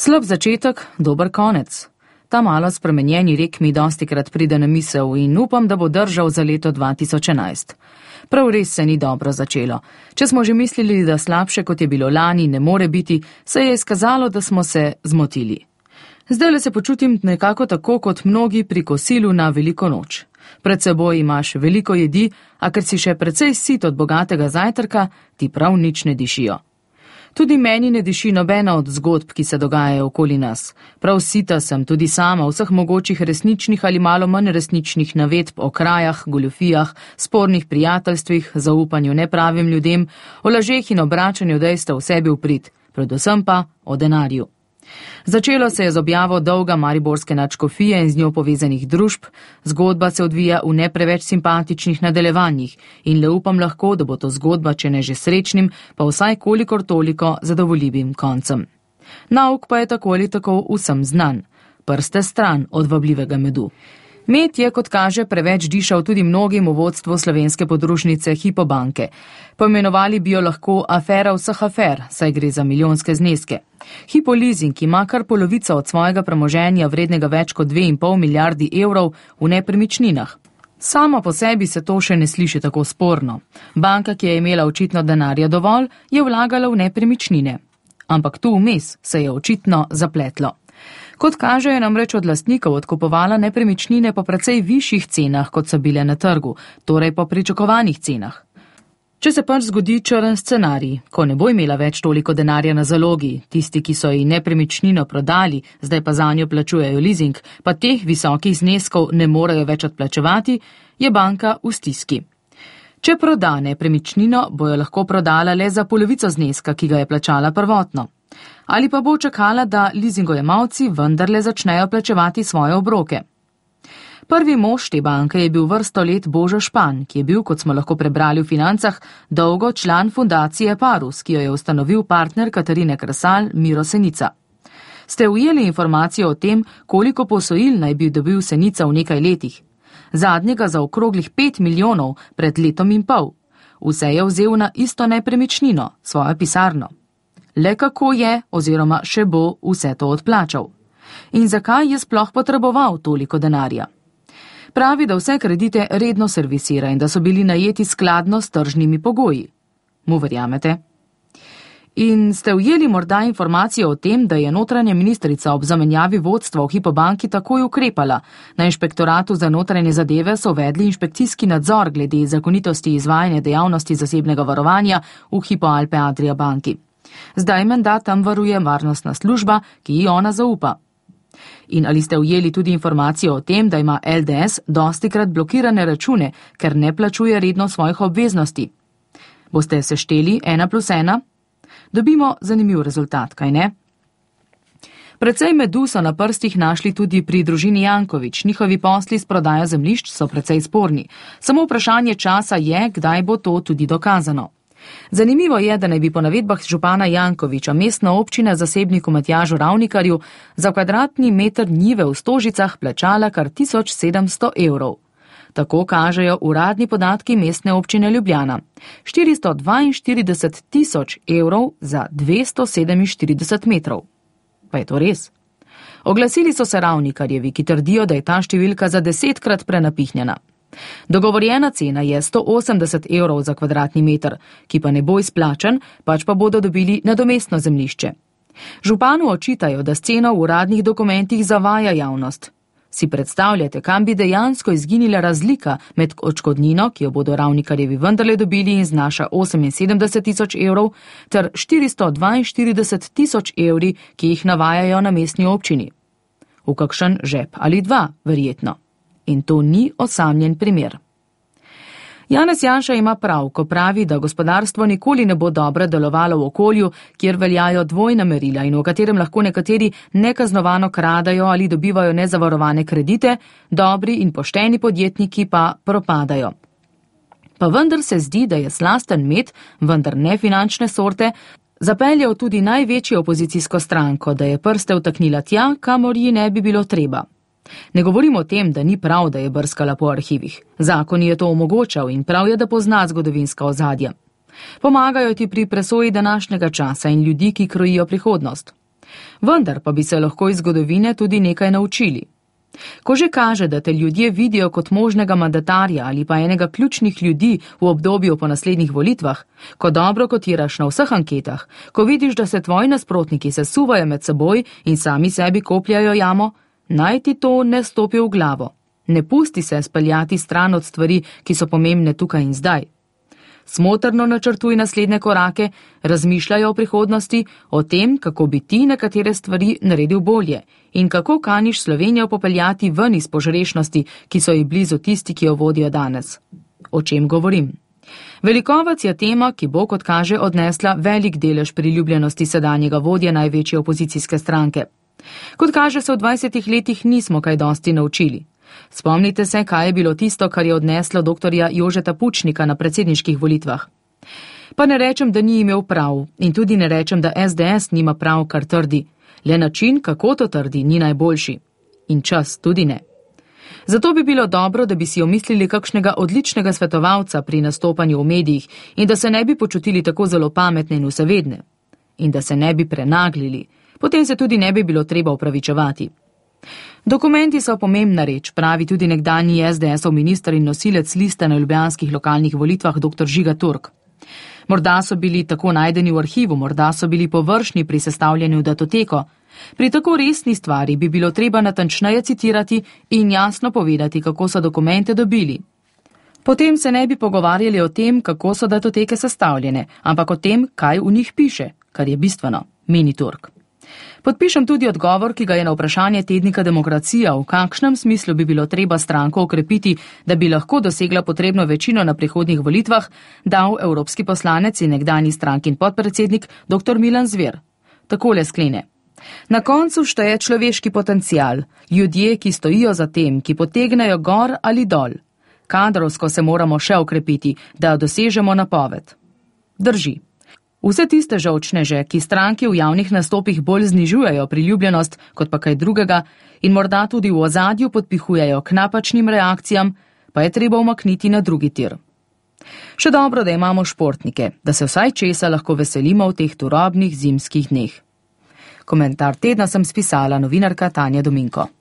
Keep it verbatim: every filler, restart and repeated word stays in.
Slab začetek, dober konec. Ta malo spremenjeni rek mi dostikrat pride na misel in upam, da bo držal za leto dva tisoč enajst. Prav res se ni dobro začelo. Če smo že mislili, da slabše kot je bilo lani ne more biti, se je izkazalo, da smo se zmotili. Zdajle se počutim nekako tako kot mnogi pri kosilu na veliko noč. Pred seboj imaš veliko jedi, a ker si še precej sit od bogatega zajtrka, ti prav nič ne dišijo. Tudi meni ne diši nobena od zgodb, ki se dogajajo okoli nas. Prav sita sem tudi sama vseh mogočih resničnih ali malo manj resničnih navedb o krajah, goljufijah, spornih prijateljstvih, zaupanju nepravim ljudem, o lažeh in obračanju dejstev sebi v prid, predvsem pa o denarju. Začelo se je z objavo dolga mariborske nadškofije in z njo povezanih družb, zgodba se odvija v ne preveč simpatičnih nadaljevanjih in le upam lahko, da bo to zgodba, če ne že srečnim, pa vsaj kolikor toliko zadovoljivim koncem. Nauk pa je tako ali tako vsem znan. Prste stran od vabljivega medu. Med je, kot kaže, preveč dišal tudi mnogim v vodstvu slovenske podružnice Hypo banke. Poimenovali bi jo lahko afera vseh afer, saj gre za milijonske zneske. Hypo leasing ima kar polovico od svojega premoženja vrednega več kot dve in pol milijardi evrov v nepremičninah. Samo po sebi se to še ne sliši tako sporno. Banka, ki je imela očitno denarja dovolj, je vlagala v nepremičnine. Ampak tu vmes se je očitno zapletlo. Kot kaže, je namreč od lastnikov odkupovala nepremičnine po precej višjih cenah, kot so bile na trgu, torej po pričakovanih cenah. Če se pač zgodi črn scenarij, ko ne bo imela več toliko denarja na zalogi, tisti, ki so ji nepremičnino prodali, zdaj pa zanjo plačujejo leasing, pa teh visokih zneskov ne morejo več odplačevati, je banka v stiski. Če proda nepremičnino, bo jo lahko prodala le za polovico zneska, ki ga je plačala prvotno. Ali pa bo čakala, da leasingojemalci vendarle začnejo plačevati svoje obroke. Prvi mož te banke je bil vrsto let Božo Špan, ki je bil, kot smo lahko prebrali v Financah, dolgo član fundacije Parus, ki jo je ustanovil partner Katarine Kresal, Miro Senica. Ste ujeli informacijo o tem, koliko posojil naj bi dobil Senica v nekaj letih? Zadnjega za okroglih pet milijonov pred letom in pol. Vse je vzel na isto nepremičnino, svojo pisarno. Le kako je oziroma še bo vse to odplačal. In zakaj je sploh potreboval toliko denarja? Pravi, da vse kredite redno servisira in da so bili najeti skladno s tržnimi pogoji. Mu verjamete? In ste ujeli morda informacijo o tem, da je notranja ministrica ob zamenjavi vodstva v Hypo banki takoj ukrepala. Na inšpektoratu za notranje zadeve so uvedli inšpekcijski nadzor glede zakonitosti izvajanja dejavnosti zasebnega varovanja v Hypo Alpe Adria banki. Zdaj menda tam varuje varnostna služba, ki ji ona zaupa. In ali ste ujeli tudi informacijo o tem, da ima L D S dostikrat blokirane račune, ker ne plačuje redno svojih obveznosti? Boste sešteli ena plus ena? Dobimo zanimiv rezultat, kaj ne? Precej medu so na prstih našli tudi pri družini Janković. Njihovi posli s prodajo zemljišč so precej sporni. Samo vprašanje časa je, kdaj bo to tudi dokazano. Zanimivo je, da naj bi po navedbah župana Jankovića mestna občina zasebniku Matjažu Ravnikarju za kvadratni meter njive v Stožicah plačala kar tisoč sedemsto evrov. Tako kažejo uradni podatki mestne občine Ljubljana. štiristo dvainštirideset tisoč evrov za dvesto sedeminštirideset metrov. Pa je to res? Oglasili so se Ravnikarjevi, ki trdijo, da je ta številka za desetkrat prenapihnjena. Dogovorjena cena je sto osemdeset evrov za kvadratni meter, ki pa ne bo izplačan, pač pa bodo dobili nadomestno zemljišče. Županu očitajo, da s ceno v uradnih dokumentih zavaja javnost. Si predstavljate, kam bi dejansko izginila razlika med odškodnino, ki jo bodo Ravnikarjevi vendarle dobili in znaša oseminsedemdeset tisoč evrov, ter štiristo dvainštirideset tisoč evri, ki jih navajajo na mestni občini. V kakšen žep ali dva, verjetno. In to ni osamljen primer. Janez Janša ima prav, ko pravi, da gospodarstvo nikoli ne bo dobro delovalo v okolju, kjer veljajo dvojna merila in v katerem lahko nekateri nekaznovano kradajo ali dobivajo nezavarovane kredite, dobri in pošteni podjetniki pa propadajo. Pa vendar se zdi, da je slasten med, vendar ne finančne sorte, zapeljal tudi največjo opozicijsko stranko, da je prste vtaknila tja, kamor ji ne bi bilo treba. Ne govorim o tem, da ni prav, da je brskala po arhivih. Zakon je to omogočal in prav je, da pozna zgodovinska ozadja. Pomagajo ti pri presoji današnjega časa in ljudi, ki krojijo prihodnost. Vendar pa bi se lahko iz zgodovine tudi nekaj naučili. Ko že kaže, da te ljudje vidijo kot možnega mandatarja ali pa enega ključnih ljudi v obdobju po naslednjih volitvah, ko dobro kotiraš na vseh anketah, ko vidiš, da se tvoji nasprotniki sesuvajo med seboj in sami sebi kopljajo jamo, naj ti to ne stopi v glavo. Ne pusti se speljati stran od stvari, ki so pomembne tukaj in zdaj. Smotrno načrtuj naslednje korake, razmišljaj o prihodnosti, o tem, kako bi ti nekatere stvari naredil bolje in kako kaniš Slovenijo popeljati ven iz požrešnosti, ki so ji blizu tisti, ki jo vodijo danes. O čem govorim? Velikovac je tema, ki bo, kot kaže, odnesla velik delež priljubljenosti sedanjega vodje največje opozicijske stranke. Kot kaže, se v dvajsetih letih nismo kaj dosti naučili. Spomnite se, kaj je bilo tisto, kar je odneslo doktorja Jožeta Pučnika na predsedniških volitvah. Pa ne rečem, da ni imel prav in tudi ne rečem, da es de es nima prav, kar trdi. Le način, kako to trdi, ni najboljši. In čas tudi ne. Zato bi bilo dobro, da bi si omislili kakšnega odličnega svetovalca pri nastopanju v medijih in da se ne bi počutili tako zelo pametne in vsevedne. In da se ne bi prenaglili. Potem se tudi ne bi bilo treba upravičevati. Dokumenti so pomembna reč, pravi tudi nekdanji es de esov minister in nosilec liste na ljubljanskih lokalnih volitvah dr. Žiga Turk. Morda so bili tako najdeni v arhivu, morda so bili površni pri sestavljanju datoteko. Pri tako resni stvari bi bilo treba natančneje citirati in jasno povedati, kako so dokumente dobili. Potem se ne bi pogovarjali o tem, kako so datoteke sestavljene, ampak o tem, kaj v njih piše, kar je bistveno, meni Turk. Podpišem tudi odgovor, ki ga je na vprašanje tednika Demokracija, v kakšnem smislu bi bilo treba stranko okrepiti, da bi lahko dosegla potrebno večino na prihodnjih volitvah, dal evropski poslanec in nekdanji strankin podpredsednik dr. Milan Zver. Takole sklene. Na koncu šteje človeški potencial, ljudje, ki stojijo za tem, ki potegnejo gor ali dol. Kadrovsko se moramo še okrepiti, da dosežemo napoved. Drži. Vse tiste žolčneže, ki stranki v javnih nastopih bolj znižujejo priljubljenost kot pa kaj drugega in morda tudi v ozadju podpihujejo k napačnim reakcijam, pa je treba umakniti na drugi tir. Še dobro, da imamo športnike, da se vsaj česa lahko veselimo v teh turobnih zimskih dneh. Komentar tedna sem spisala novinarka Tanja Dominko.